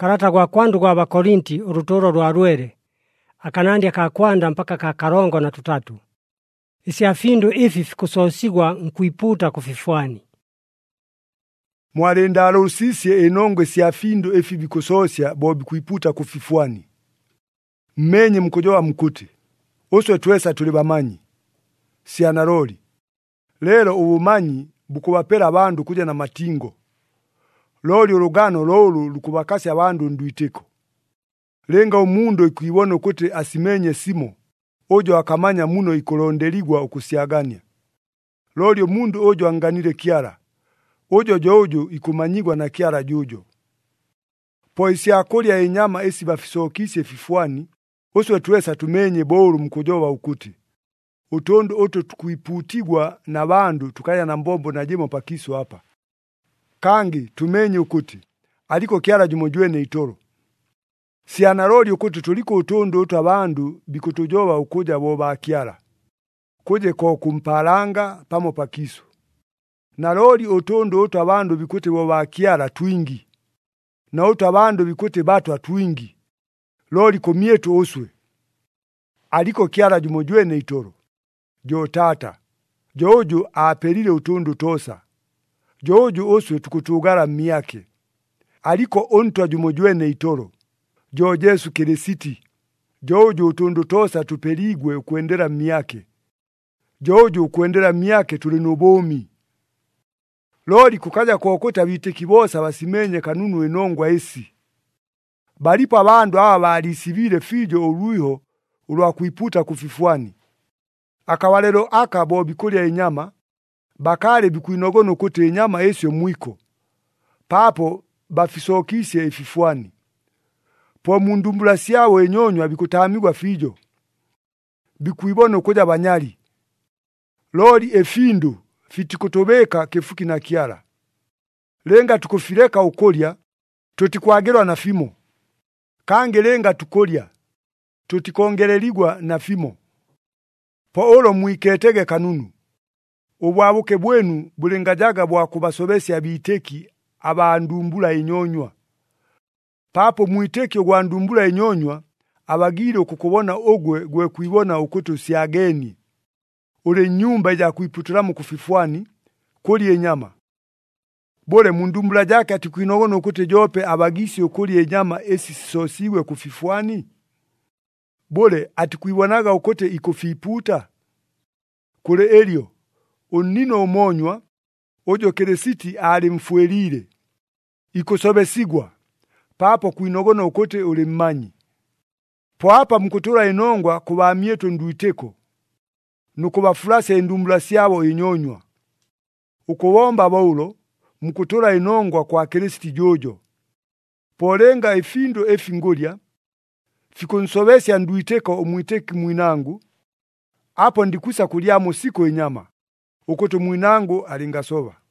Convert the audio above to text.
Karata gwa kwandu gwa Bakorinti uruturo rwa rwere, akanandya ka kwanda mpaka ka karongo na tutatu. Isya findu ifi fikusosigwa nkwiputa kufifwani. Mwalenda usisye enongwe sya findu ifi bikusosya bo bikwiputa kufifwani. Mmenye mkujowa mkuti. Oswe twesa tuli bamanyi. Sya naroli. Lero ubumanyi bukubapera abandu kuja na matingo. Loli urugano lolu lukubakasi abandu nduiteko. Lenga umundu ikuibono kuti asimenye simo. Ojo akamanya muno ikolondeligwa okusyagania. Loli umundu ojo anganire kiara. Ojo jojo ikumanyigwa na kiara jojo. Po isyakulya enyama esi bafisokisye fifwani, oswe twesa tumenye boru mkujowa ukuti. Utondo oto tukuiputigwa na bandu tukaya na mbombo na jimo pakiso hapa. Kangi tumenye ukuti, aliko kiara jumojwene itoro. Sianaroli ukuti tuliko utondo oto abandu bikutujowa ukuja boba kiara. Kuje ko kumpalanga pamo pakiso. Naroli utondo oto abandu bikuti boba kiara twingi. Na oto abandu bikuti batwa twingi. Loli komietu oswe. Aliko kiara jumojwene itoro. Jo tata. Jojo apelile utondo tosa. Jojo oswe tukutugara miyake. Aliko ontwa jumojwene itoro. Jo Yesu Kirisiti. Jojo utondo tosa tupeligwe ukuendera miyake. Jojo ukuendera miyake tulinobomi. Loli kukaja kuokota bitekibosa basimenye kanunu enongwa esi. Balipo abandu aba balisibile fijo uruiho ulwa kuiputa kufifwani. Akawalero aka bo bikulya enyama, bakale bikuinogono kuti enyama esyo mwiko. Papo bafisokisye ififwani. Po mundumbula syawo enyonywa bikutamigwa fijo. Bikuibono kuja banyali. Loli efindu fitikutobeka kefuki na kiara. Lenga tukufileka ukolya, tutikwagerwa na fimo. Kange lenga tukolya, tutikongereligwa na fimo. Po olo mwiketege kanunu. Ubwabuke bwenu bulengajaga bwa kubasobesya biteki abandumbula enyonywa. Papo mwiteki ogwandumbula enyonywa abagire okukubona ogwe gwe kuibona ukutu syageni. Ule nyumba ya kuiputura mu kufifwani kuli enyama. Bole mundumbula jake atikuinogono ukuti jope abagisi okuli enyama esi sosiwe kufifwani. Bole atikuibonaga ukuti ikufiputa. Kule elio, unino umonywa, ojo Kirisiti ali mfuelile. Ikusobesigwa, papo kuinogono ukuti uli mmanyi. Po hapa mkutura enongwa kubamieto nduiteko. Nukubafulase endumbula syabo enyonywa. Ukubomba baulo, mkutura enongwa kwa Kirisiti jojo. Polenga efindo efingulya, fikunsobesya nduiteko umwiteki mwinangu, hapo ndikusa kuliamo siko enyama. Ukutu mwinangu alingasoba.